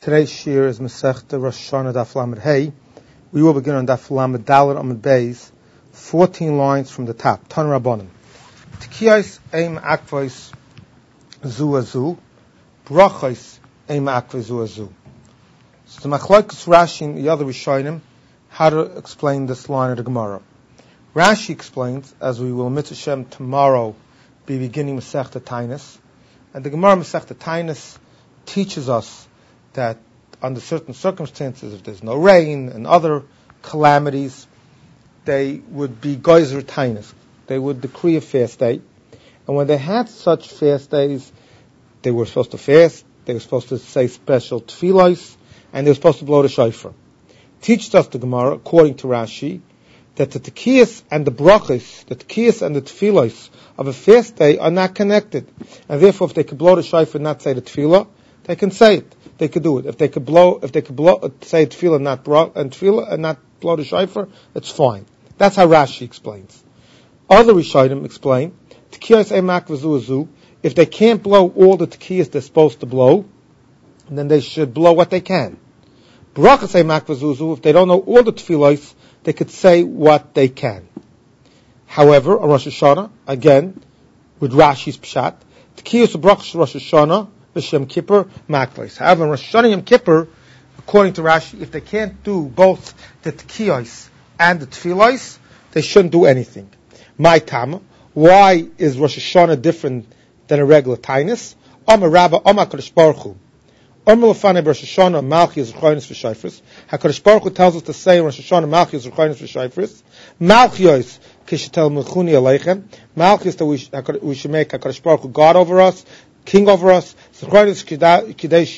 Today's shir is Masechta Rosh Hashanah Daf Lamed Hey. We will begin on Daf Lamed Dalet Amud Beis, 14 lines from the top. Tan Rabbanim. Tikiyos Eim Akvos Zu Azu, Brachos Eim Akvos Zu Azu. So the Machlokes Rashi and the other Rishonim how to explain this line of the Gemara. Rashi explains, as we will Mitzvah Shem tomorrow be beginning Masechta Tainus, and the Gemara Masechta Tainus teaches us that under certain circumstances, if there's no rain and other calamities, they would be geyser tainus. They would decree a fast day. And when they had such fast days, they were supposed to fast, they were supposed to say special tefillos, and they were supposed to blow the shofar. Teaches us the Gemara, according to Rashi, that the tekiyos and the brachos, the tekiyos and the tefillos of a fast day are not connected. And therefore, if they could blow the shofar and not say the tefillah, they can say it. They could do it. If they could blow, say tefillah and not blow the shofar, it's fine. That's how Rashi explains. Other Rishonim explain, tekiyos emak v'zu, if they can't blow all the tekiyos they're supposed to blow, then they should blow what they can. Brachos emak v'zu, if they don't know all the tefillos, they could say what they can. However, on Rosh Hashanah, again, with Rashi's pshat, tekiyos u'brachos Rosh Hashanah, Yom Kippur, Maklis. However, in Rosh Hashanah Yom Kippur, according to Rashi, if they can't do both the tekiyos and the tefillos, they shouldn't do anything. My Tama, why is Rosh Hashanah different than a regular tainus? Amar Rabba, Amar Kadosh Baruch Hu. Amar Lefanei Rosh Hashanah Malchi Zechronis v'Shofros. HaKadosh Baruch Hu tells us to say in Rosh Hashanah Malchi Zechronis v'Shofros. Malchios kishetel melchuni aleichem. Malchios that we should make HaKadosh Baruch Hu God over us, King over us, that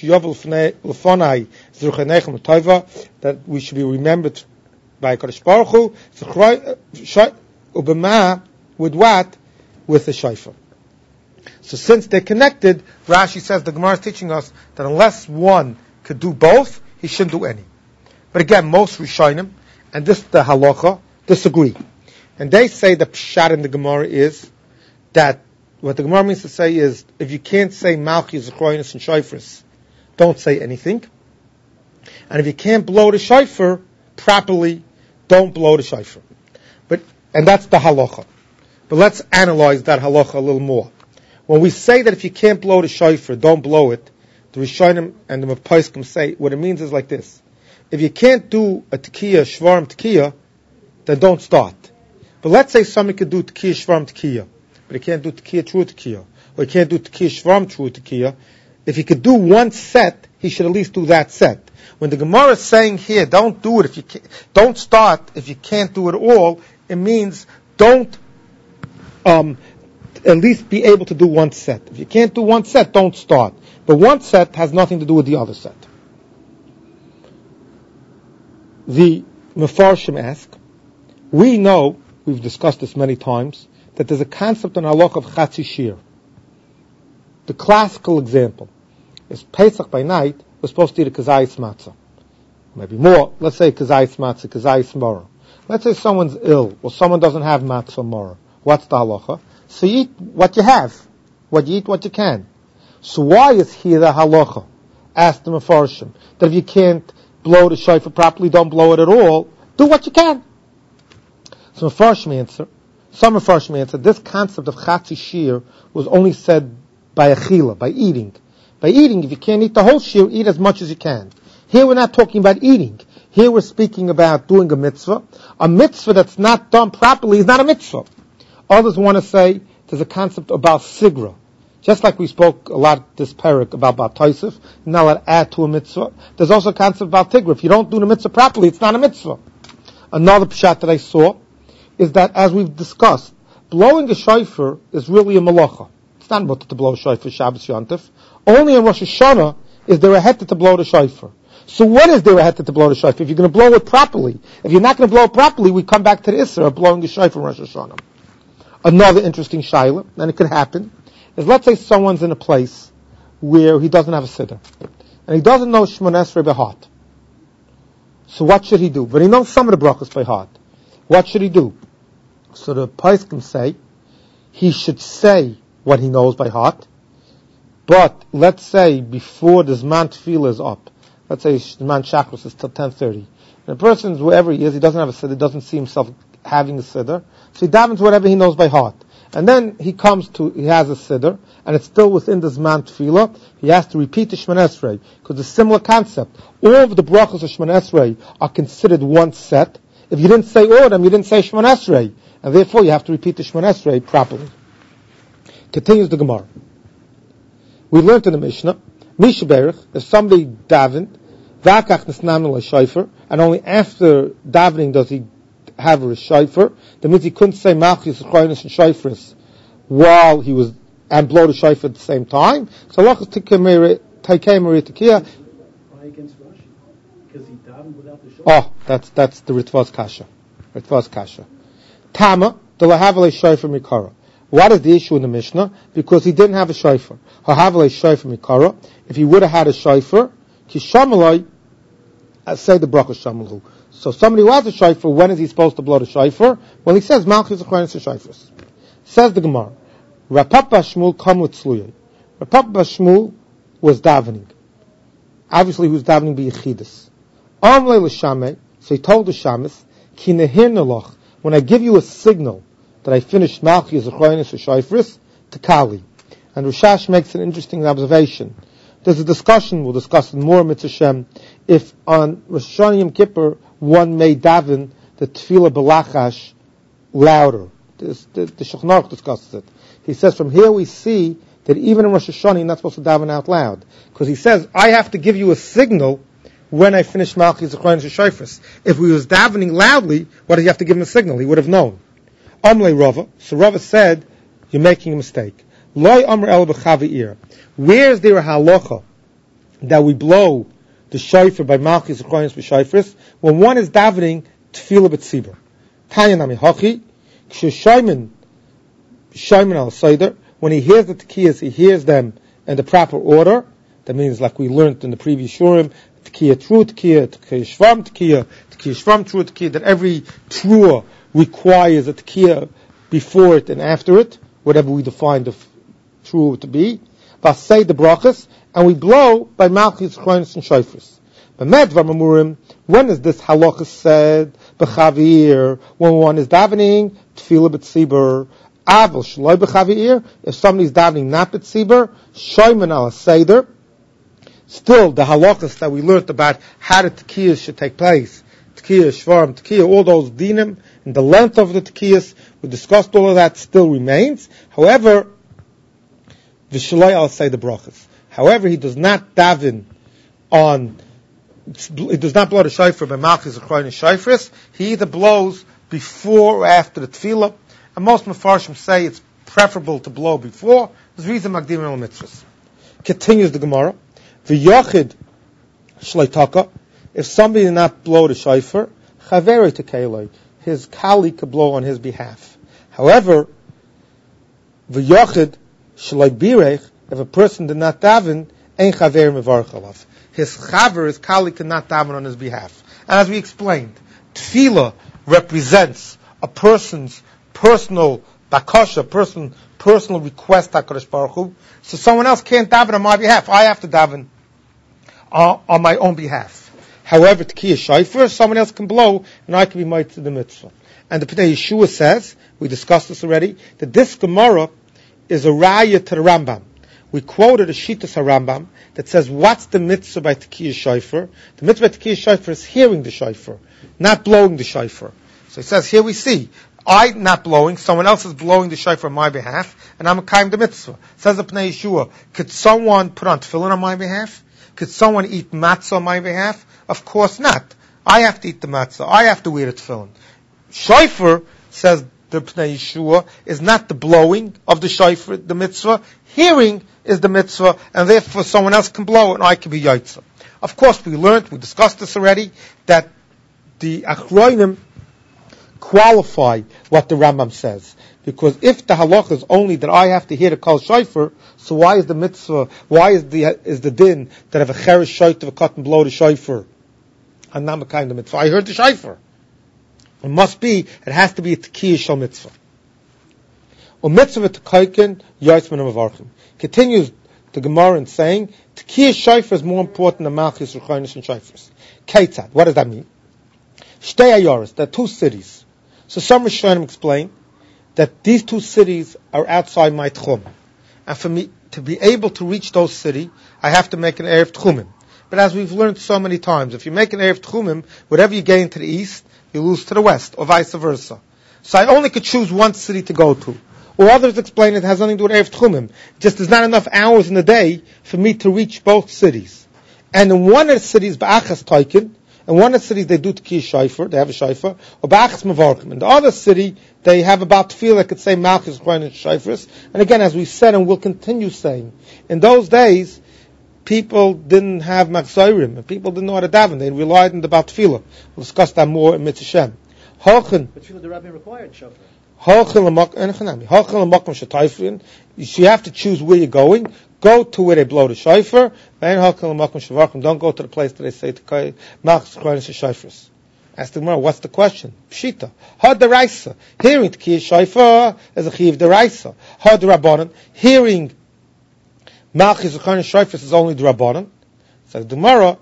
we should be remembered by Kadosh Baruch Hu, with what? With the shofar. So since they're connected, Rashi says the Gemara is teaching us that unless one could do both, he shouldn't do any. But again, most Rishonim, and this the halacha, disagree. And they say the pshat in the Gemara is that what the Gemara means to say is, if you can't say Malchi, Zechronis, and Shofars, don't say anything. And if you can't blow the shofar properly, don't blow the shofar. And that's the halacha. But let's analyze that halacha a little more. When we say that if you can't blow the shofar, don't blow it, the Rishonim and the Mepaiskim say, what it means is like this. If you can't do a tekiah, shvarim tekiah, then don't start. But let's say somebody could do tekiah, shvarim tekiah, but he can't do tekiah, true tekiah, or he can't do tekiah, shvarim, true tekiah. If he could do one set, he should at least do that set. When the Gemara is saying here, don't do it if you can't, don't start if you can't do it all, it means don't at least be able to do one set. If you can't do one set, don't start. But one set has nothing to do with the other set. The Mefarshim ask, we know, we've discussed this many times, that there's a concept in halakha of chatzi shir. The classical example is Pesach by night, we're supposed to eat a kazayis matzah. Maybe more. Let's say kazayis matzah, kazayis mora. Let's say someone's ill, or someone doesn't have matzah mora. What's the halacha? So you eat what you have. You eat what you can. So why is here the halacha? Ask the Mefarshim. That if you can't blow the shofar properly, don't blow it at all. Do what you can. So some Mefarshim answer, this concept of chatzi shir was only said by achila, by eating. By eating, if you can't eat the whole shir, eat as much as you can. Here we're not talking about eating. Here we're speaking about doing a mitzvah. A mitzvah that's not done properly is not a mitzvah. Others want to say there's a concept about sigra. Just like we spoke a lot this parak about Tosef, now allowed to add to a mitzvah. There's also a concept about tigra. If you don't do the mitzvah properly, it's not a mitzvah. Another pshat that I saw is that, as we've discussed, blowing a shofar is really a malacha. It's not mutter to blow a shofar Shabbos Yontif. Only in Rosh Hashanah is there a heter to blow the shofar. So what is there a heter to blow the shofar? If you're going to blow it properly. If you're not going to blow it properly, we come back to the Isra of blowing the shofar in Rosh Hashanah. Another interesting shaila, and it could happen, is let's say someone's in a place where he doesn't have a siddur. And he doesn't know Shemona Esrei by heart. So what should he do? But he knows some of the brachos by heart. What should he do? So the Poskim say he should say what he knows by heart, but let's say before the Zman Tefillah is up, let's say Shman Shachris is till 10:30. And a person's wherever he is, he doesn't have a siddur, doesn't see himself having a siddur, so he davens whatever he knows by heart. And then he has a siddur, and it's still within the Zman Tefillah, he has to repeat the Shemona Esrei, because it's a similar concept. All of the brachos of Shemona Esrei are considered one set. If you didn't say all of them, you didn't say Shemona Esrei, and therefore you have to repeat the Shemona Esrei properly. Continues the Gemara. We learned in the Mishnah, Misha Berich, if somebody davened, V'akach nesnam l'shayfer, and only after davening does he have a shayfer, that means he couldn't say Malchus, Chaynis, and Shayfris while he was, and blow the shayfer at the same time. So Lachas Teikei Maria Tekiah. Why against Rashi? Because he davened without the shayfer. Oh, that's the Ritvaz Kasha. Ritvaz Kasha. Tama, the Lahavale Shayfer Mikara. What is the issue in the Mishnah? Because he didn't have a shayfer. Hahavale Shayfer Mikara. If he would have had a shayfer, Kishamalai, say the bracha Shamalu. So somebody who has a shayfer, when is he supposed to blow the shayfer? Well, he says Malchus Achronis Shayfers. Says the Gemara, Rapapa Shmuel kam l'tzluyei. Rapapa Shmuel was davening. Obviously, he was davening by Yechidus. Amle l'shamei, so he told the shamis, Ki nehir neloch, when I give you a signal that I finished Malchus Achronis Shayfers, to Kali. And Rishash makes an interesting observation. There's a discussion, we'll discuss it more, Mitzvah Shem, if on Rosh Hashanah Yom Kippur, one may daven the Tefillah B'lachash louder. The Shulchan Aruch discusses it. He says, from here we see that even in Rosh Hashanah, you're not supposed to daven out loud. Because he says, I have to give you a signal when I finish Malchus Achronis Shayfers. If we was davening loudly, what did you have to give him a signal? He would have known. Amle Rava. So Rava said, you're making a mistake. Loi Amr El B'chavi'ir. Where is there a halacha that we blow the shayfer by Malchus Achronis B'shayfers when one is davening Tefillah B'tzibur? Tanya Nami Hachi, Shayman al Seder, when he hears the tekiyas, he hears them in the proper order. That means, like we learned in the previous shurim, tekiyah true tekiyah, tekiyah shvam true tekiyah, that every trua requires a tekiyah before it and after it, whatever we define the trua to be. Say the brachas, and we blow by Malchus Achronis and Shayfers. When is this halacha said? B'chavir, when one is davening Tefillah B'tzibur. Aval shloi b'chavir, if somebody is davening not B'tzibur, Shayman al Seder. Still, the halachas that we learned about how the tekiyas should take place, tekiyah, shvarm, tekiyah, all those dinim, and the length of the tekiyas, we discussed all of that, still remains. However, V'shaloi al say the brachas. However, he does not daven he does not blow the shayfer by Malchus Achronis Shayfers. He either blows before or after the tefillah. And most Mefarshim say it's preferable to blow before. There's reason Magdim el mitzvahs. Continues the Gemara. V'yochid shleitaka. If somebody did not blow the shayfer, chaveri tekeloi. His colleague could blow on his behalf. However, v'yochid shleibirech. If a person did not daven, ein chaver mevarch alav. His chaver, his colleague, cannot daven on his behalf. And as we explained, tefillah represents a person's personal bakasha, personal request to HaKadosh Baruch Hu. So someone else can't daven on my behalf. I have to daven on my own behalf. However, tekiyah shayfer, someone else can blow, and I can be made to the mitzvah. And the Pnei Yeshua says, we discussed this already, that this Gemara is a raya to the Rambam. We quoted a Shittas HaRambam that says, what's the mitzvah by tekiyah shayfer? The mitzvah by tekiyah shayfer is hearing the shayfer, not blowing the shayfer. So it says, here we see, I'm not blowing, someone else is blowing the shayfer on my behalf, and I'm a kaim the mitzvah. Says the Pnei Yeshua, could someone put on tefillin on my behalf? Could someone eat matzah on my behalf? Of course not. I have to eat the matzah. I have to wear the tefillin. Shayfer, says the Pnei Yeshua, is not the blowing of the shayfer, the mitzvah. Hearing is the mitzvah, and therefore someone else can blow and I can be yaitza. Of course, we discussed this already, that the Achronim qualify what the Rambam says. Because if the halacha is only that I have to hear the kol shayfer, so why is the mitzvah, why is the din that if a cheresh shayt of a cotton blow the shayfer, and not a kind of mitzvah? I heard the shayfer. It has to be a tekiyah shal mitzvah. Or mitzvah tekayken yaisman amavarchim. Continues the Gemara in saying Tekiyah Shofar is more important than Malchus, Rechonis, and Shofars. Ketzad, what does that mean? Shtei Ayoros, there are two cities. So some Rishonim explain that these two cities are outside my Tchum. And for me to be able to reach those cities, I have to make an Erev Tchumim. But as we've learned so many times, if you make an Erev Tchumim, whatever you gain to the east, you lose to the west, or vice versa. So I only could choose one city to go to. Or others explain it has nothing to do with Erev Tchumim. Just there's not enough hours in the day for me to reach both cities. And in one of the cities, Ba'achas Taikin, in one of the cities they do Tekiyah Shofar, they have a Shofar, or Ba'achas Mavarkim. In the other city, they have about Tefillah that could say Malchus, Rechonis, and Shofars. And again, as we said and we'll continue saying, in those days, people didn't have Machzorim, and people didn't know how to daven. They relied on the Bat Tefillah. We'll discuss that more in Mitzvah Shem. But Tefillah the Rabbi required Shofar. You have to choose where you're going. Go to where they blow the shofar. Don't go to the place that they say to Malchus, Rechonis, and Shofars. Ask the Gemara, what's the question? Pshita. Ha deraisa. Hearing Tekiyah Shofar is a chiv deraisa. Ha derabanan. Hearing Malchus, Rechonis, and Shofars is only derabanan. So the Gemara,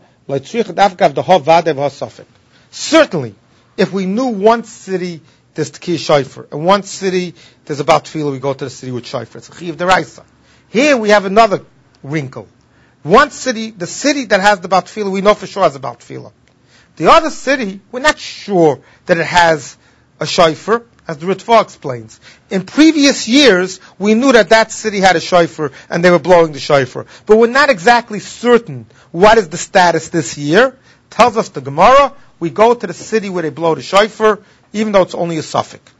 certainly, if we knew one city there's Tekiyah Shofar, and one city there's about Tefillah, we go to the city with Shofar. It's a chiv deraisa. Here we have another wrinkle. One city, the city that has the Bat Tefillah, we know for sure has a Bat Tefillah. The other city, we're not sure that it has a Shofar, as the Ritva explains. In previous years, we knew that that city had a Shofar, and they were blowing the Shofar. But we're not exactly certain what is the status this year. Tells us the Gemara, we go to the city where they blow the Shofar, even though it's only a suffix.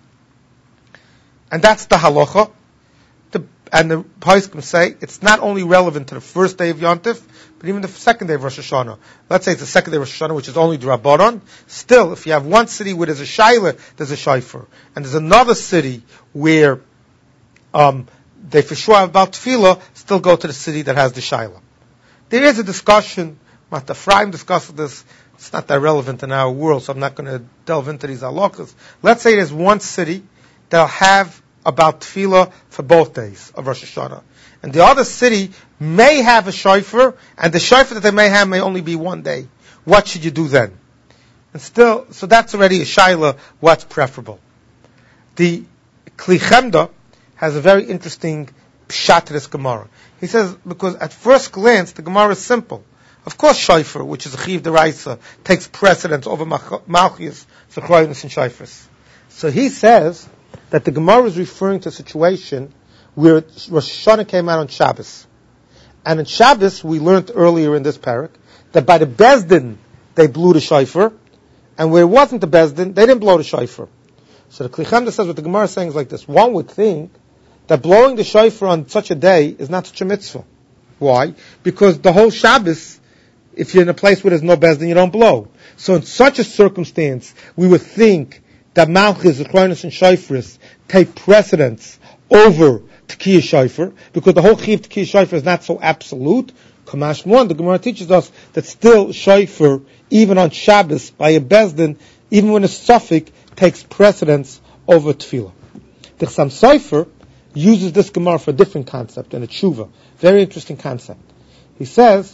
And that's the halacha. And the Poskim say it's not only relevant to the first day of Yontif, but even the second day of Rosh Hashanah. Let's say it's the second day of Rosh Hashanah, which is only D'Rabbanan. Still, if you have one city where there's a Shaila, there's a Shofar. And there's another city where they for sure have about Tefillah, still go to the city that has the Shaila. There is a discussion, Mata Ephraim discussed this, it's not that relevant in our world, so I'm not going to delve into these halachas. Let's say there's one city that'll have about Tefillah for both days of Rosh Hashanah. And the other city may have a shofar, and the shofar that they may have may only be one day. What should you do then? And still, so that's already a shaila, what's preferable. The Kli Chemda has a very interesting pshat to this Gemara. He says, because at first glance, the Gemara is simple. Of course, shofar, which is a chiv deraisa, takes precedence over Malchus, Rechonis, and Shofars. So he says that the Gemara is referring to a situation where Rosh Hashanah came out on Shabbos. And on Shabbos, we learned earlier in this parak, that by the Bezdin, they blew the shofar, and where it wasn't the Bezdin, they didn't blow the shofar. So the Kli Chemda says what the Gemara is saying is like this. One would think that blowing the shofar on such a day is not such a mitzvah. Why? Because the whole Shabbos, if you're in a place where there's no Bezdin, you don't blow. So in such a circumstance, we would think that Malchus, Rechonis, and Shofars take precedence over Tekiyah Shofar, because the whole Chiv Tekiyah Shofar is not so absolute. Kamash Mon, the Gemara teaches us that still Shofar, even on Shabbos, by a Bezdin, even when a suffix, takes precedence over Tefillah. The Chassam Sofer uses this Gemara for a different concept, and a tshuva. Very interesting concept. He says,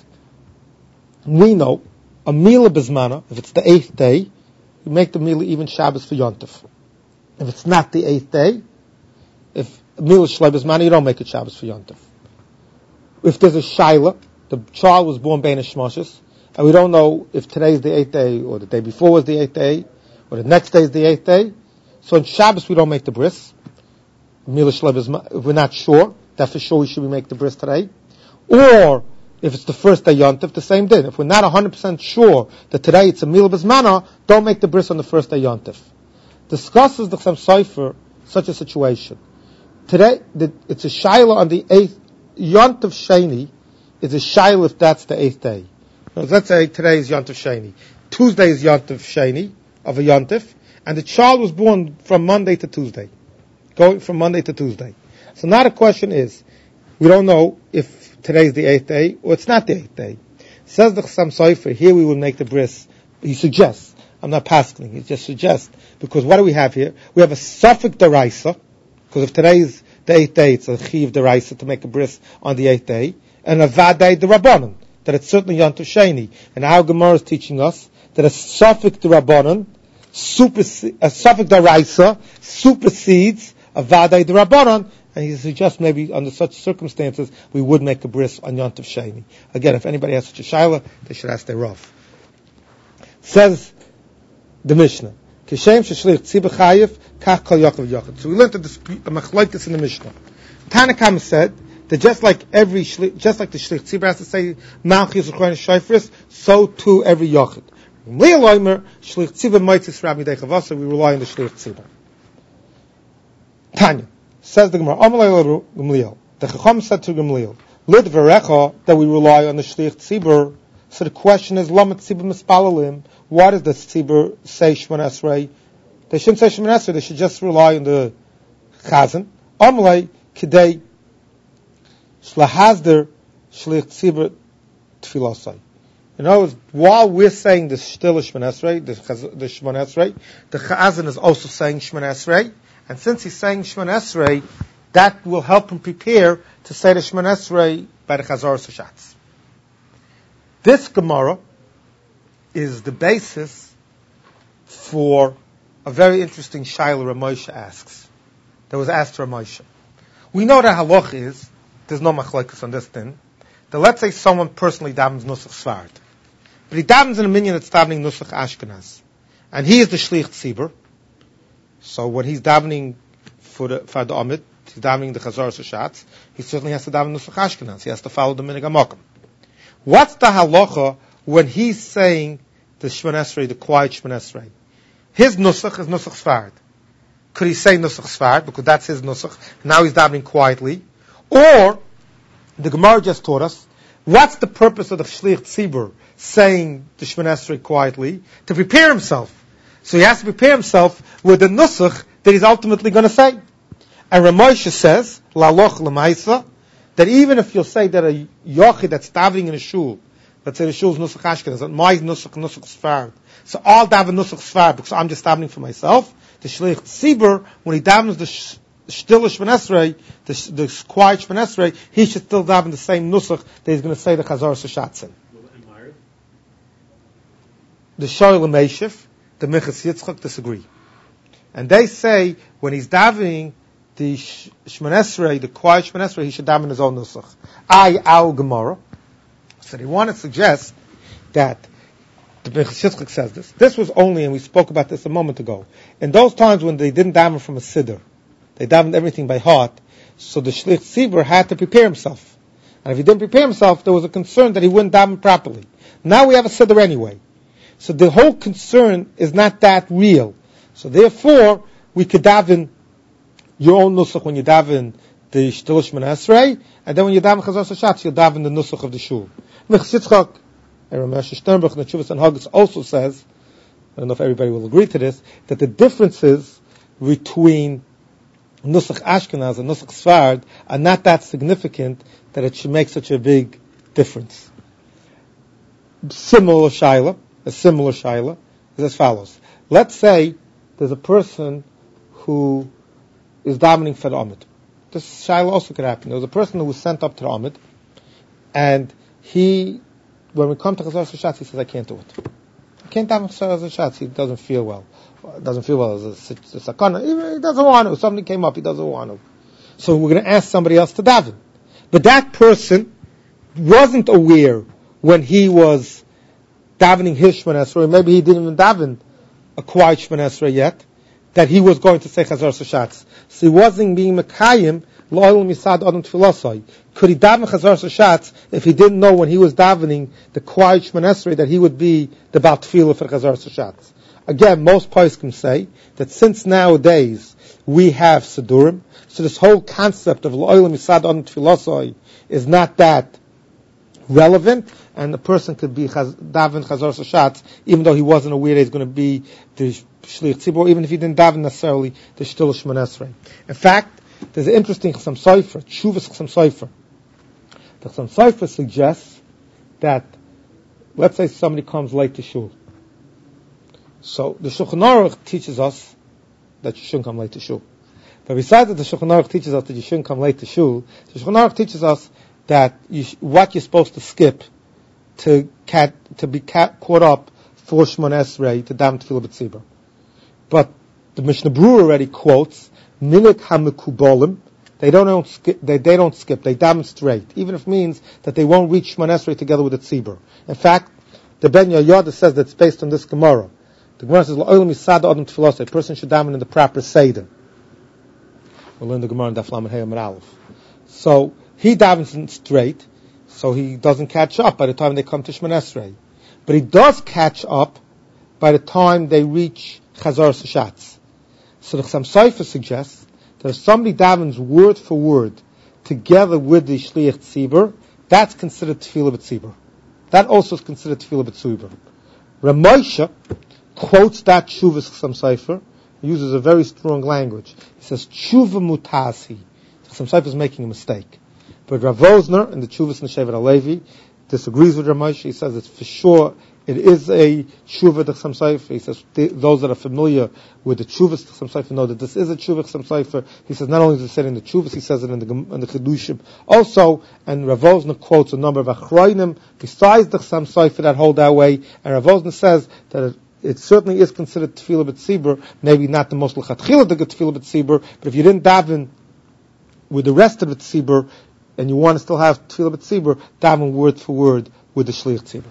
we know, a Mila Bizmana, if it's the 8th day, you make the Mila even Shabbos for Yontif. If it's not the 8th day, if Mila Shlei Bizmana, you don't make it Shabbos for Yontif. If there's a Shaila, the child was born Bein Hashmoshes, and we don't know if today's the 8th day, or the day before was the 8th day, or the next day is the 8th day. So on Shabbos we don't make the bris. Mila Shlei Bizmana, if we're not sure, that for sure we should make the bris today. Or if it's the first day Yontif, the same day. If we're not 100% sure that today it's a Mila Bizmana, don't make the bris on the first day Yontif. Discusses the Chassam Sofer such a situation. Today, it's a Shaila on the 8th, Yontif Sheni is a Shaila if that's the 8th day. Let's say today is Yontif Sheni. Tuesday is Yontif Sheni of a Yontif, and the child was born from Monday to Tuesday. Going from Monday to Tuesday. So now the question is, we don't know if today is the 8th day, or it's not the 8th day. Says the Chassam Sofer, here we will make the bris. He suggests, I'm not passing, he just suggests, because what do we have here? We have a suffix deraisa, because if today is the 8th day, it's a chiv deraisa to make a bris on the 8th day. and a Vadai the Rabbanon, that it's certainly Yom Tov Sheni. And our Gemara is teaching us that a Safek the Rabbanon, a Safek the Raisa, supersedes a Vadai the Rabbanon, and he suggests maybe under such circumstances we would make a bris on Yom Tov Sheni. Again, if anybody has such a shaila, they should ask their Rav. Says the Mishnah, Kishem sheshlich tzibah chayiv, kach kol yochav yochad. So we learned a machlokes in the Mishnah. Tanakam said that just like the shlich tzibah has to say malchus u'chorin shayfris, so too every yochad. We rely on the shlich tzibah. Tanya says the Gemara, Amalei Gamliel. The Chacham said to Gamliel, Lid v'recha, that we rely on the shlich tzibah. So the question is, Lamet tzibah mispalalim. Why does the tzibur say Shemon Esrei? They shouldn't say Shemon Esrei. They should just rely on the chazan. Amalei kidei shlahazder shlich tzibur tfilasai. In other words, while we're saying the still Shemon Esrei, the Shemon Esrei, the chazan is also saying Shemon Esrei, and since he's saying Shemon Esrei, that will help him prepare to say the Shemon Esrei by the Chazar Sashatz. This Gemara is the basis for a very interesting shaila Ramosha asks. That was asked to Ramosha. We know that halach is, there's no machlokes on this thing, that let's say someone personally davens Nusach Sfard, but he davens in a minyan that's davening Nusach Ashkenaz, and he is the Shlich Tzibur, so when he's davening for the Amid, he's davening the Chazar Sashatz, he certainly has to daven Nusach Ashkenaz, he has to follow the Minig HaMokum. What's the halacha when he's saying the Shemon Esrei, the quiet Shemon Esrei? His nusach is nusach Sfard. Could he say nusach Sfard because that's his nusach? Now he's davening quietly. Or, the Gemara just taught us, what's the purpose of the Shlich Tzibur saying the Shemon Esrei quietly? To prepare himself. So he has to prepare himself with the nusach that he's ultimately going to say. And Ramosha says, La'aloch l'maisa, that even if you'll say that a yochid that's davening in a shul, let's say the shul's nusach Ashkenaz, that my nusach Sfard, so I'll daven nusach Sfard because I'm just davening for myself. The shlich tzibur, when he davens the still Shemon Esrei, the quiet Shemon Esrei, he should still daven the same nusach that he's going to say the Chazar Sashatzin. The Shoel Meishif, the Minchas Yitzchak disagree, and they say when he's davening the Shemon Esrei, the quiet Shemon Esrei, he should daven his own nusach. Our Gemara. So they want to suggest that the Minchas Yitzchak says this. This was only, and we spoke about this a moment ago, in those times when they didn't daven from a siddur, they davened everything by heart, so the Shlich Tzibur had to prepare himself. And if he didn't prepare himself, there was a concern that he wouldn't daven properly. Now we have a siddur anyway. So the whole concern is not that real. So therefore, we could daven your own nusach when you daven the Shtil Shemon Esrei, and then when you daven Chazar Sashatz, you'll daven the nusach of the shul. Minchas Yitzchak, and Ramesh Sternberg, and the Chuvas and Haggis also says, I don't know if everybody will agree to this, that the differences between nusach Ashkenaz and nusach Sfard are not that significant that it should make such a big difference. A similar shaila is as follows. Let's say there's a person who is davening for the Amid. This shaila also could happen. There was a person who was sent up to the Amid, and when we come to Chazar Sashatz, he says, I can't do it. I can't daven Chazar Sashatz. He doesn't feel well. It's a sakana. He doesn't want to. Something came up, he doesn't want to. So we're going to ask somebody else to daven. But that person wasn't aware when he was davening his Shemon Esrei, maybe he didn't even daven a quiet Shemon Esrei yet, that he was going to say Chazar Sashatz. So he wasn't being Mekayim, Lo'el Misad Adam Tfilasai. Could he daven Chazar Sashatz if he didn't know when he was davening the quiet Shemon Esrei that he would be the Baal Tfilah for Chazar Sashatz? Again, most poskim say that since nowadays we have Sidurim, so this whole concept of Lo'el Misad Adam Tfilasai is not that relevant, and the person could be daven Chazar Sashatz even though he wasn't aware that he's going to be the Shlich Tzibur, even if he didn't daven necessarily the Shtil Shemon Esrei. In fact, there's an interesting Chassam Sofer, Tshuvas Chassam Sofer. The Chassam Sofer suggests that, let's say somebody comes late to shul. So the Shulchan Aruch teaches us that you shouldn't come late to shul. But besides that the Shulchan Aruch teaches us that you shouldn't come late to shul, the Shulchan Aruch teaches us that what you're supposed to skip to be caught up for Shmon Esrei to daven Tefillah B'tzibur. But the Mishnah Berurah already quotes Minik HaMekubolim. They don't skip. They daven straight, even if it means that they won't reach Shmon Esrei together with the tzibur. In fact, the Ben Yoyada says that's based on this Gemara. The Gemara says L'olam Yisad Adam Tefillah. A person should daven in the proper seder. We'll learn the Gemara in Daf Lamed Hey Amud Aleph. So he davens straight, so he doesn't catch up by the time they come to Shmon Esrei. But he does catch up by the time they reach Chazar Sashatz. So the Chassam Sofer suggests that if somebody davens word for word together with the Shliach Tzibur, that's considered Tefillah B'tzibur. That also is considered Tefillah B'tzibur. Ramosha quotes that Shuvas Chassam Sofer. He uses a very strong language. He says, Tshuva Mutasi. Chassam Sofer is making a mistake. But Rav Wosner in the Tshuvas Neshevet HaLevi disagrees with Ramosha. He says it's for sure it is a tshuva Chassam Sofer. He says those that are familiar with the tshuvas Chassam Sofer know that this is a tshuva Chassam Sofer. He says not only does it say in the tshuvas, he says it in the Chidushim also. And Rav Wosner quotes a number of achronim besides the Chassam Sofer that hold that way. And Rav Wosner says that it certainly is considered Tefillah B'tzibur, maybe not the most l'chatchila to get Tefillah B'tzibur, but if you didn't daven with the rest of the Tzibur and you want to still have Tefillah B'tzibur, daven word for word with the Shliach Tzibur.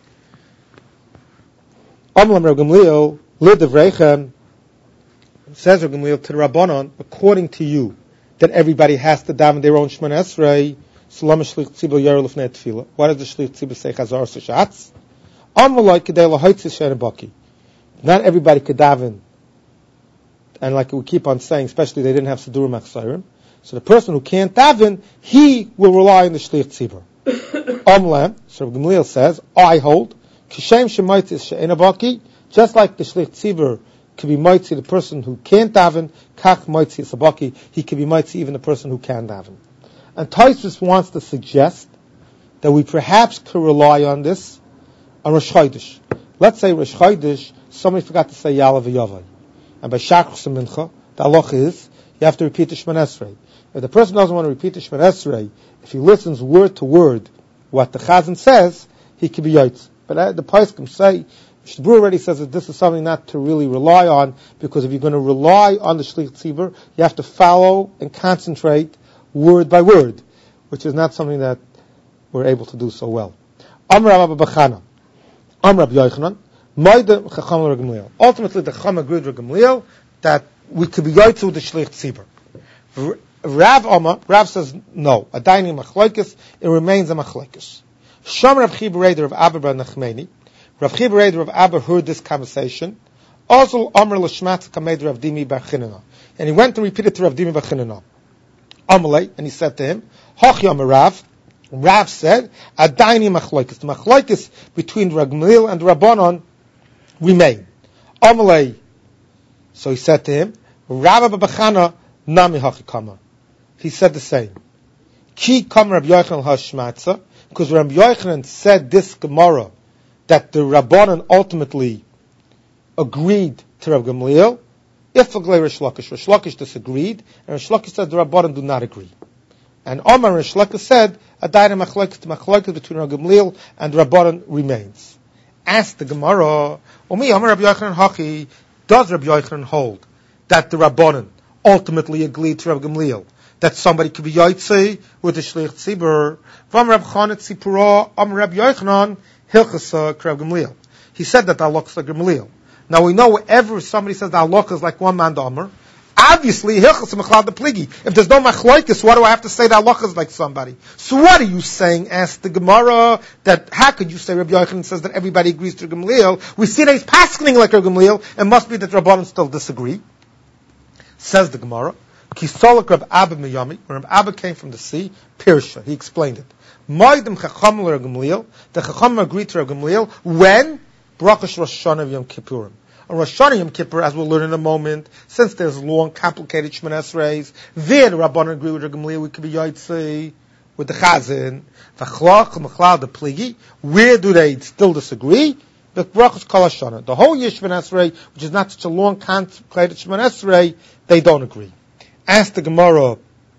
Amlam Rav Gamliel, Lidavrechem, says Rav Gamliel to the Rabbanon, according to you, that everybody has to daven their own Shemon Esrei, Sulam Shliach Tzibur Yer Lefnei Tefillah. Why does the Shliach Tzibur say Chazar Sashatz? Amalai Kedei Lahoitzis Shenabaki. Not everybody could daven, and like we keep on saying, especially they didn't have Sidurim Achsayrim. So the person who can't daven, he will rely on the Shliach Tzibur. Amlam, so Rav Gamliel says, I hold, Kishem Shemaitis She'enabaki, just like the Shliach Tzibur could be Maitzi, the person who can't daven, Kach Maitzi Sabaki, he could be Maitzi even the person who can daven. And Tosfos wants to suggest that we perhaps could rely on this on Rosh Chodesh. Let's say Rosh Chodesh, somebody forgot to say Ya'aleh V'Yavai. And by Shachris and Mincha, the halach is, you have to repeat the Shemon Esrei. If the person doesn't want to repeat the Shemon Esrei, if he listens word to word what the Chazan says, he could be Yotz. But the Poskim say, Mishnah Berurah already says that this is something not to really rely on, because if you're going to rely on the Shliach Tzibur, you have to follow and concentrate word by word, which is not something that we're able to do so well. Amar Rabba Bachana, Amar Rabbi Yochanan, Moide Chacham Rav Gamliel. Ultimately, the Chacham agreed with Gamliel that we could be Yotze with the Shliach Tzibur. Rav says no. Adaini Machlokes, it remains a Machlokes. Shom Rav Chiba Reder of Abba Bar Nachmeni. Rav Chiba Reder of Abba heard this conversation. Also, Amr L'Shmatz Kamed Rav Dimi Bar Chinana. And he went to repeat it to Rav Dimi Bar Chinana. Amalei, and he said to him, Hoch Yom Rav. Rav said, Adaini Machlokes. The Machlokes between Rav Gamliel and Rabbanon remain. Amalei. So he said to him, Rav Bachana Nami Hachikama. He said the same. Ki Kam Rabbi Yochanan Hashmatza, because Rabbi Yochanan said this Gemara that the Rabbanon ultimately agreed to Rav Gamliel. If Rish Lakish disagreed, and Rish Lakish said the Rabbanon do not agree. And Omar Rish Lakish said Adayna Machlokes between Rav Gamliel and Rabbanon remains. Ask the Gemara, Omi Omar Rabbi Yochanan Hachi, does Rabbi Yochanan hold that the Rabbanon ultimately agreed to Rav Gamliel that somebody could be Yotze with the Shliach Tzibur? From Rav Chanet Tzipura, Rabbi Yochanan Hilchasa Rav Gamliel. He said that the halakha is like Gamliel. Now we know whenever somebody says the halakha is like one man to Amr, obviously Hilchasa Mechlad the Pligi. If there's no Machlokes, why do I have to say the halakha is like somebody? So what are you saying? Asked the Gemara. That how could you say Rabbi Yochanan says that everybody agrees to Gamliel? We see that he's paskening like Rabbi Gamliel. It must be that Rabbanan still disagree. Says the Gemara, Kisolak Rab Abba Miyami, when Rab Abba came from the sea, Pirsha, he explained it. Moedim Chacham Rab Gamliel, the Chacham agreed to Rab Gamliel, when? Brachas Rosh Hashanah Yom Kippurim. On Rosh Hashanah Yom Kippur, as we'll learn in a moment, since there's long, complicated Shemon Esreis, there the Rabbanan agree with Rab Gamliel, we could be Yotze with the Chazan, V'chlach, M'chlal, the Pligi, where do they still disagree? The Brachas Kol Hashanah. The whole year Shemon Esrei, which is not such a long, complicated Shemon Esrei, they don't agree. Ask the Gemara,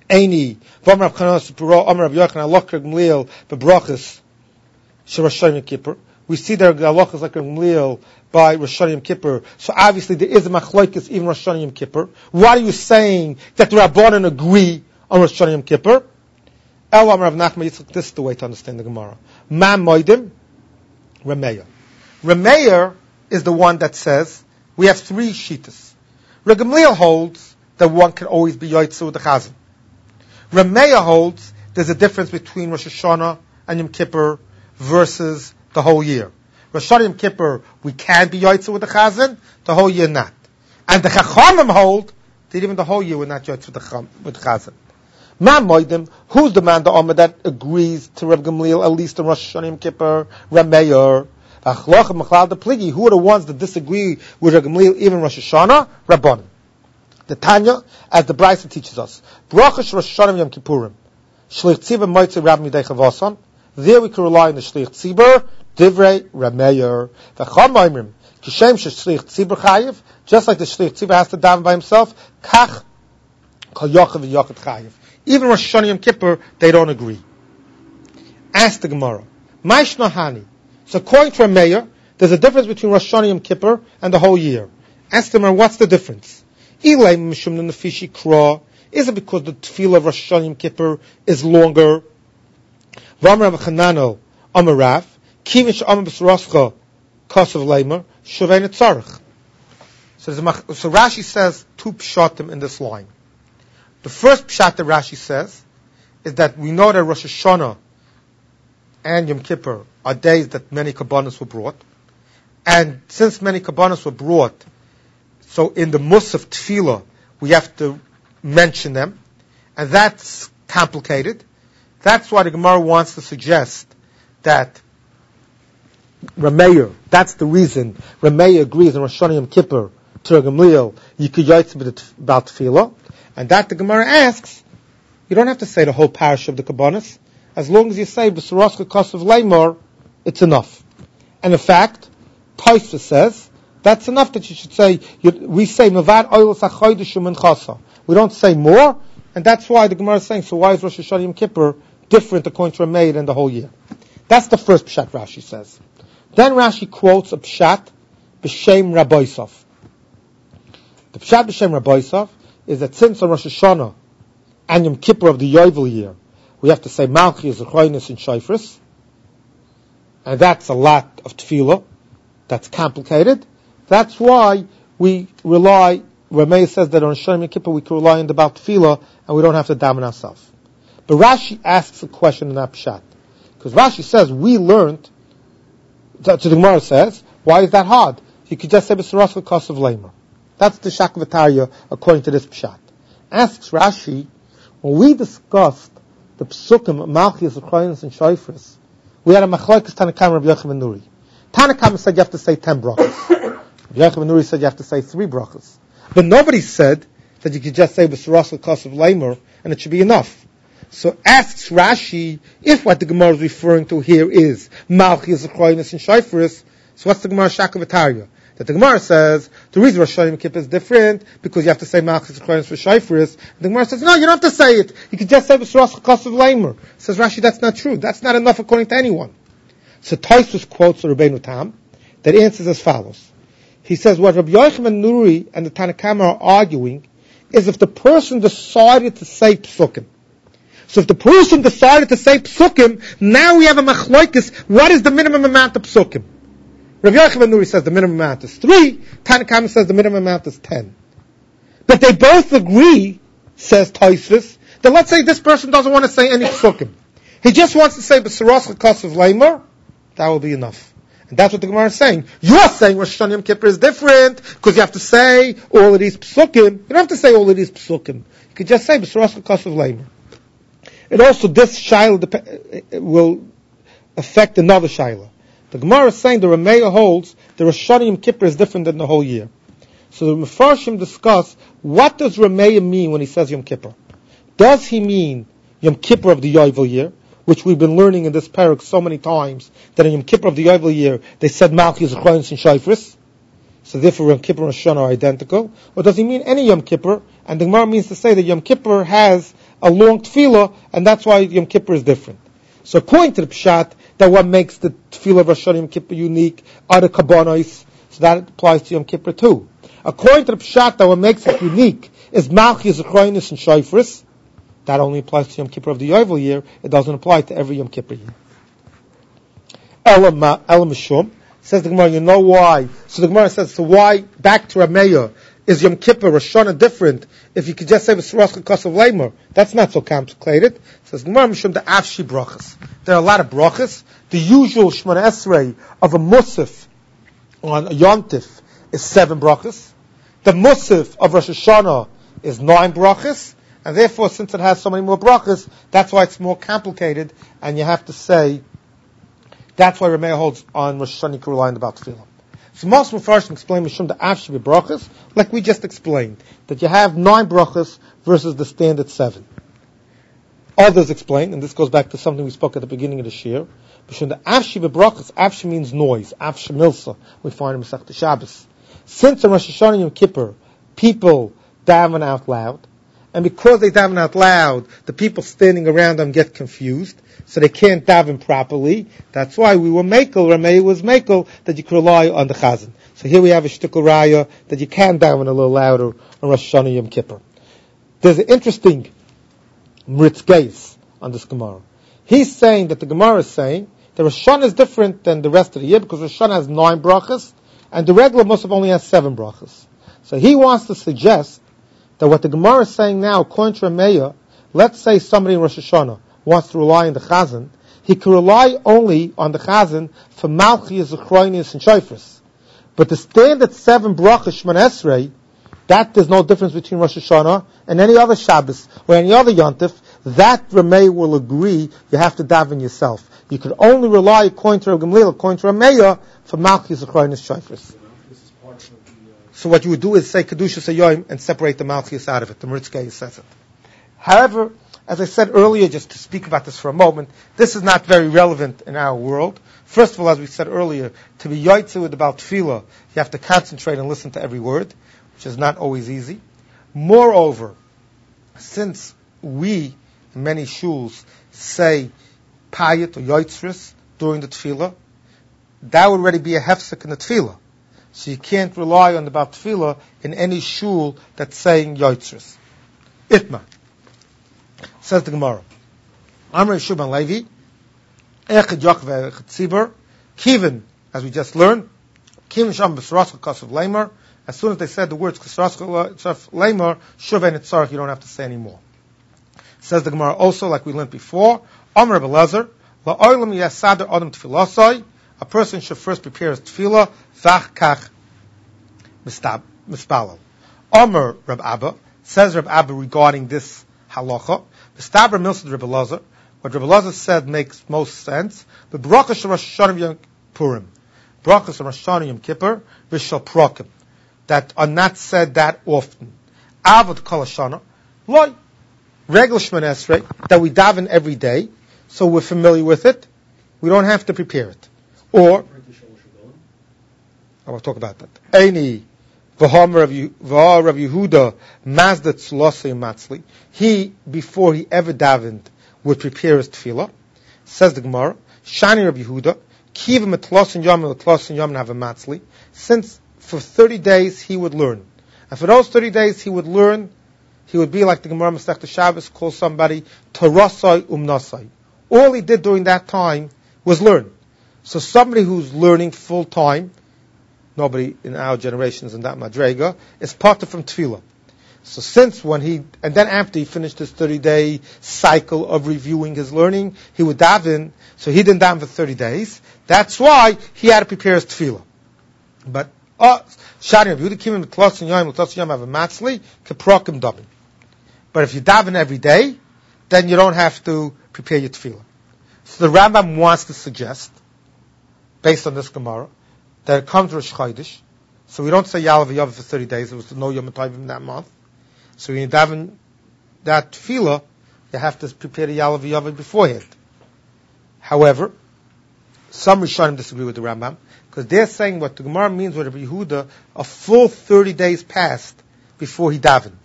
Eini, V'amar Chanos Puro, Amar Rav Yochanan, Alok Gamliel, Bebrachas, Rosh Hashanah Yom Kippur. We see there the halachas like Gamliel by Rosh Hashanah Yom Kippur. So obviously there is a machlokes even Rosh Hashanah Yom Kippur. Why are you saying that the Rabbanan agree on Rosh Hashanah Yom Kippur? El Amar Rav Nachman Yitzchak, this is the way to understand the Gemara. Ma Moedim, Rameya. Rameya is the one that says we have three shittas. Rav Gamliel holds that one can always be Yotzei with the Chazan. Rameya holds there's a difference between Rosh Hashanah and Yom Kippur versus the whole year. Rosh Hashanah Yom Kippur, we can be Yotzei with the Chazan, the whole year not. And the Chachamim hold that even the whole year we're not Yotzei with the Chazan. Ma Moedim, who's the man, the Omer, that agrees to Rav Gamliel, at least in Rosh Hashanah Yom Kippur? Rameyer. Achlochem Machlal the Pligi, who are the ones that disagree with Rav Gamliel, even Rosh Hashanah? Rabbanim. The Tanya, as the Brisa teaches us, Brachas Rosh Hashanah Yom Kippurim, Shlich Tzibur Moitzi Rab Midei Chavasan. There we can rely on the Shlich Tzibur, Divrei Rameyer. V'cham Oimrim, Kishem Shlich Tzibur Chayiv, just like the Shlich Tzibur has to daven by himself, Kach Kol Yochav V'Yochad Chayiv. Even Rosh Hashanah Yom Kippur, they don't agree. Ask the Gemara, Ma'ishna Hani. So according to Rameyer, there's a difference between Rosh Hashanah Yom Kippur and the whole year. Ask the Gemara, what's the difference? Is it because the tefillah of Rosh Hashanah Yom Kippur is longer? V'amar Rav Chananel Amarav Kimish Amar B'Saroscha Kosav Leimer Shavei Netzarech. So Rashi says two pshatim in this line. The first pshat that Rashi says is that we know that Rosh Hashanah and Yom Kippur are days that many kabbanos were brought, and since many kabbanos were brought, so in the Musaf Tefillah, we have to mention them, and that's complicated. That's why the Gemara wants to suggest that Rameyer, that's the reason Rameyer agrees in Rosh Hashanah Yom Kippur to Rav Gamliel, you could yotze about Tefillah, and that the Gemara asks, you don't have to say the whole parish of the kabbanos, as long as you say B'Saroscha Kosav Leimor, it's enough. And in fact, Tosfos says, that's enough that you should say, we say, Mavad Oilos HaChodesh U'Minchasa. We don't say more, and that's why the Gemara is saying, so why is Rosh Hashanah Yom Kippur different according to Rameir than the whole year? That's the first pshat Rashi says. Then Rashi quotes a pshat, B'Shem Rabboisov. The pshat B'Shem Rabboisov is that since on Rosh Hashanah and Yom Kippur of the Yovel year, we have to say Malchi, Zechroinus, and Shofris, and that's a lot of tefillah, that's complicated. That's why we rely, Rameir says that on Rosh Hashanah Kippur we can rely on the Baal Tefillah and we don't have to daven ourselves. But Rashi asks a question in that pshat. Because Rashi says, we learned, so the Gemara says, why is that hard? You could just say B'Saroscha Kosav Leimer. That's the Shakvatarya according to this pshat. Asks Rashi, when we discussed the Psukim, Malchus, Zechroinus, and Shofris, we had a machlokes Tanakam Rabbi Yochanan Nuri. Tanakam said you have to say 10 brachos. Rabbi Yochanan Nuri said you have to say 3 brachos. But nobody said that you could just say B'Saroscha Kosav Leimer and it should be enough. So asks Rashi, if what the Gemara is referring to here is Malchus, Zechroinus, and Shofris, so what's the Gemara Shakavatarya? That the Gemara says the reason Rosh Hashanah Yom Kippur is different because you have to say Malchus, Zechroinus, for Shofris. The Gemara says no, you don't have to say it. You can just say B'Saroscha Kosav Leimer. Says Rashi, that's not true. That's not enough according to anyone. So Tosfos quotes Rabbeinu Tam that answers as follows. He says what Rabbi Yochanan Nuri and the Tanakama are arguing is if the person decided to say Psukim. So if the person decided to say Psukim, now we have a machlokes. What is the minimum amount of Psukim? Rabbi Yochanan Nuri says the minimum amount is 3. Tanakama says the minimum amount is 10. But they both agree, says Tosfos, that let's say this person doesn't want to say any Psukim. He just wants to say B'Saroscha Kosav Leimer. That will be enough. And that's what the Gemara is saying. You're saying Rosh Hashanah Yom Kippur is different because you have to say all of these Psukim. You don't have to say all of these Psukim. You could just say B'Saroscha Kosav Leimer. And also this Shaila will affect another Shaila. The Gemara is saying the Rameir holds the Rosh Hashanah Yom Kippur is different than the whole year. So the Mefarshim discuss what does Rameir mean when he says Yom Kippur. Does he mean Yom Kippur of the Yovel year, which we've been learning in this parak so many times, that in Yom Kippur of the Yovel year, they said Malchus, Zechroinus, and Shofris, so therefore Yom Kippur and Rosh Hashanah are identical, or does he mean any Yom Kippur, and the Gemara means to say that Yom Kippur has a long tefillah, and that's why Yom Kippur is different. So according to the Pshat, that what makes the tefillah of Rosh Hashanah Yom Kippur unique are the kabbanos, so that applies to Yom Kippur too. According to the Pshat, that what makes it unique is Malchus, Zechroinus, and Shofris. That only applies to Yom Kippur of the Yovel year. It doesn't apply to every Yom Kippur year. Elam Mishum, says the Gemara, you know why? So the Gemara says, so why, back to Rameya, is Yom Kippur, Rosh Hashanah different if you could just say V'sarach Kosav Leimer? That's not so complicated. Says the Gemara, Mishum the Avshi Brachas. There are a lot of brachas. The usual Shemona Esrei of a Musaf on a Yontif is 7 brachas. The Musaf of Rosh Hashanah is 9 brachas. And therefore, since it has so many more brachas, that's why it's more complicated, and you have to say, that's why Rameya holds on Rosh Hashanah you rely on about tefillah. So most Mepharshim explain Mishum the Avshi brachas, like we just explained, that you have 9 brachas versus the standard 7. Others explain, and this goes back to something we spoke at the beginning of the shir, Mishum the Avshi brachas, Avshi means noise, Avshi milsa, we find in Masechta Shabbos. Since in Rosh Hashanah Yom Kippur, people daven out loud, and because they daven out loud, the people standing around them get confused, so they can't daven properly. That's why we were makel, Rameya was makel, that you could rely on the chazan. So here we have a shtickle raya that you can daven a little louder on Rosh Hashanah Yom Kippur. There's an interesting Mritz Geis on this Gemara. He's saying that the Gemara is saying that Rosh Hashanah is different than the rest of the year because Rosh Hashanah has 9 brachas and the regular Musaf only has 7 brachas. So he wants to suggest that what the Gemara is saying now, according to Rameya, let's say somebody in Rosh Hashanah wants to rely on the Chazan, he can rely only on the Chazan for Malchus, Zechroinus, and Shofris. But the standard 7 brachas Shemona Esrei, that there's no difference between Rosh Hashanah and any other Shabbos or any other Yontif, that Rameya will agree you have to daven yourself. You could only rely, according to Rav Gamliel, according to Rameya, for Malchus, Zechroinus, Shofris. So what you would do is say Kedushas Hayoim and separate the Malchus out of it. The Mritz Geis says it. However, as I said earlier, just to speak about this for a moment, this is not very relevant in our world. First of all, as we said earlier, to be yoitze with about tefillah, you have to concentrate and listen to every word, which is not always easy. Moreover, since we, in many shuls, say payat or yoitzris during the tefillah, that would already be a hefsek in the tefillah. So you can't rely on the Bab Tefillah in any shul that's saying Yoitzris. Itma. Says the Gemara. Amr Shuban Levi, Echad Yochve Echad Tzibur, Kivin, as we just learned, Kivin Sham B'Sarascha Kasav Leimer, as soon as they said the words Kasarascha Leimer, Shuven Etzarach, you don't have to say anymore. Says the Gemara also, like we learned before, Amr B'Lezer, La'olam Yasadar Adam Tefilosai, a person should first prepare his tefillah, vach kach mispalel. Omer Reb Abba, says Reb Abba regarding this halacha, mistaber milsad Reb Elazar, what Reb Elazar said makes most sense, but brachas Rosh Hashanah Yom Purim, brachas Rosh Hashanah Yom Kippur, v'shal prokim, that are not said that often. Avot kol Hashanah, loy, regular Shemona Esrei, that we daven every day, so we're familiar with it, we don't have to prepare it. Or, I will talk about that. Eini v'ham Rav Yehuda mazda tzlosei matzli. He, before he ever davened, would prepare his tefillah. Says the Gemara, Shani Rav Yehuda, kiv metlosin yom have a matzli. Since for 30 days he would learn. And for those 30 days he would learn, he would be like the Gemara Masechta Shabbos, call somebody Torasai Umnasai. All he did during that time was learn. So somebody who's learning full time, nobody in our generation is in that madrega, is parted from tefillah. So and then after he finished his 30-day cycle of reviewing his learning, he would daven, so he didn't daven for 30 days. That's why he had to prepare his tefillah. But, Shani Rav Yehuda Kimim T'los Yom have a matzli, Keprokim Dabin. But if you daven every day, then you don't have to prepare your tefillah. So the Rambam wants to suggest, based on this Gemara, that it comes Rosh Chodesh, so we don't say Yalav V'Yav for 30 days, it was no Yom Tovim that month. So when you daven that tefillah, you have to prepare the Yalav V'Yav beforehand. However, some Rishonim disagree with the Rambam, because they're saying what the Gemara means with Rabbi Yehuda, a full 30 days passed before he davened.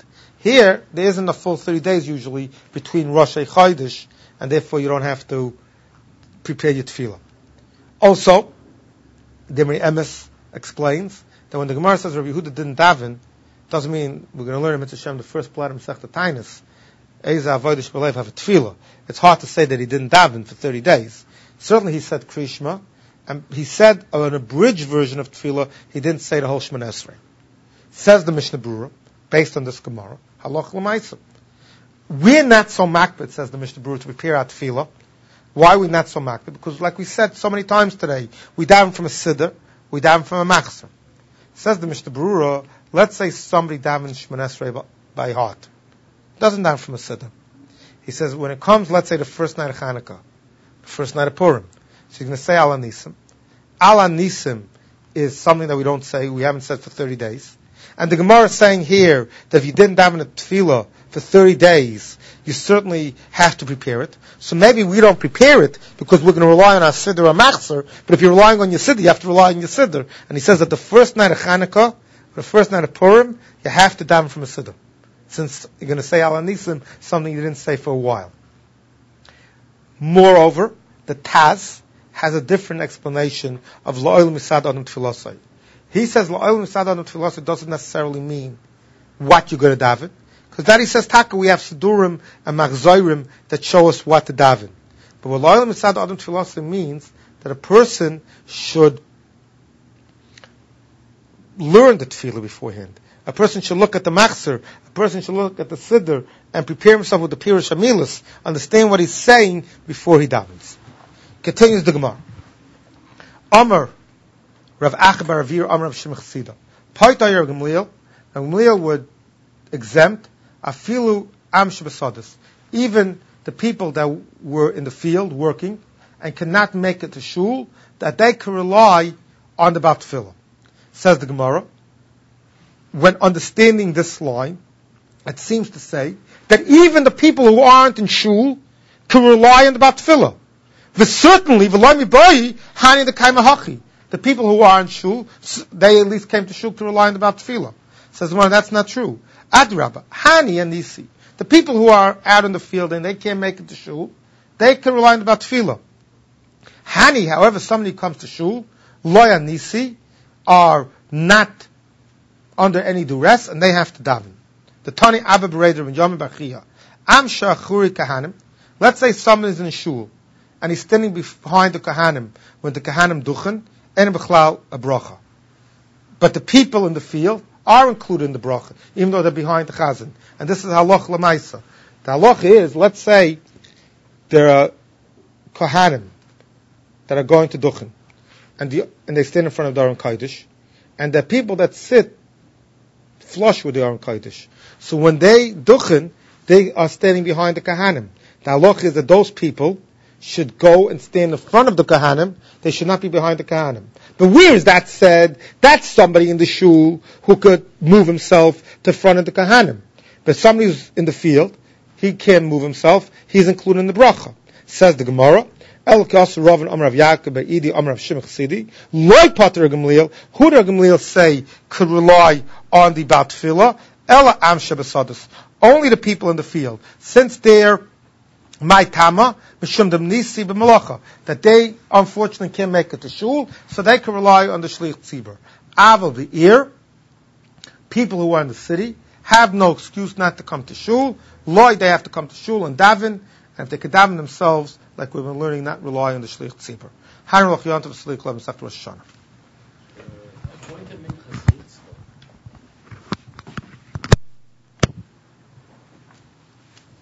Here, there isn't a full 30 days usually between Rosh Chodesh, and therefore you don't have to prepare your tefillah. Also, Dimri Emes explains that when the Gemara says Rabbi Yehuda didn't daven, doesn't mean we're going to learn in Mitzvah Shem the first blood of Masechta Tainis. Eza Avodah Shebelev have a tefillah. It's hard to say that he didn't daven for 30 days. Certainly he said Krishma, and he said an abridged version of tefillah, he didn't say the whole Shemona Esrei. Says the Mishnah Berurah, based on this Gemara, Halach L'maisa. We're not so makbid, says the Mishnah Berurah, to prepare our tefillah. Why are we not so makbid? Because like we said so many times today, we daven from a siddur, we daven from a machzor. Says the Mishnah Berurah, let's say somebody davens Shemona Esrei by heart. Doesn't daven from a siddur. He says when it comes, let's say the first night of Chanukah, the first night of Purim, so you're going to say Al Nisim. Al Nisim is something that we don't say, we haven't said for 30 days. And the Gemara is saying here that if you didn't daven a tefillah for 30 days, you certainly have to prepare it. So maybe we don't prepare it because we're going to rely on our siddur or machzor, but if you're relying on your siddur, you have to rely on your siddur. And he says that the first night of Chanukah, the first night of Purim, you have to daven from a siddur. Since you're going to say Al Nisim, something you didn't say for a while. Moreover, the Taz has a different explanation of La'ol Misad Adam Tfilasai. He says La'ol Misad Adam Tfilasai doesn't necessarily mean what you're going to daven, because that he says Taka we have Sidurim and Machzorim that show us what to daven. But what La'ol Misad Adam Tfilasai means that a person should learn the tefillah beforehand. A person should look at the machzor, a person should look at the siddur, and prepare himself with the Pirush Hamilas, understand what he's saying before he davens. Continues the Gemara. Amar, Rav Achabar Avir, Amar Rav Shimon Chasida. Paitay Rav Gamliel, Rav Gamliel would exempt afilu am shebesadus, even the people that were in the field working and cannot make it to shul, that they can rely on the Bat Tefillah. Says the Gemara, when understanding this line, it seems to say that even the people who aren't in shul can rely on the Bat Tefillah. Certainly, the people who are in shul, they at least came to shul to rely on the Bat Tefillah. Says the Gemara, that's not true. Adrabah, Hani and Nisi, the people who are out in the field and they can't make it to shul, they can rely on the Bat Tefillah. Hani, however, somebody comes to shul, Loya Nisi, are not under any duress, and they have to daven. The Tani Abba Bereder and Yom Bachia. Am Shachuri Kahanim. Let's say someone is in a shul, and he's standing behind the Kahanim, when the Kahanim duchen, and Bechlal a bracha. But the people in the field are included in the bracha, even though they're behind the Chazan. And this is halach l'maisa. The halach is, let's say, there are Kahanim that are going to duchen, and they stand in front of the Aron Kodesh, and the people that sit flush with the Aron Kodesh. So when they duchen, they are standing behind the Kahanim. The halach is that those people should go and stand in front of the Kahanim. They should not be behind the Kahanim. But where is that said? That's somebody in the shul who could move himself to front of the Kahanim. But somebody who's in the field, he can't move himself. He's included in the bracha. Says the Gemara, El Kas Rav Amar Rav Yaakov Be'idi Amar Rav Shimon Chasidi, Loi Pater Gamliel, who did Gamliel say could rely on the Bat Tefillah? Ela Am Shebesadus, only the people in the field, since they're my tama mishum dem nisi b'malacha, that they unfortunately can't make it to shul, so they can rely on the shlich tzibur. Aval the ear, people who are in the city have no excuse not to come to shul. Loi, they have to come to shul and daven, and if they could daven themselves, like we've been learning, not rely on the shlich tzibur. According to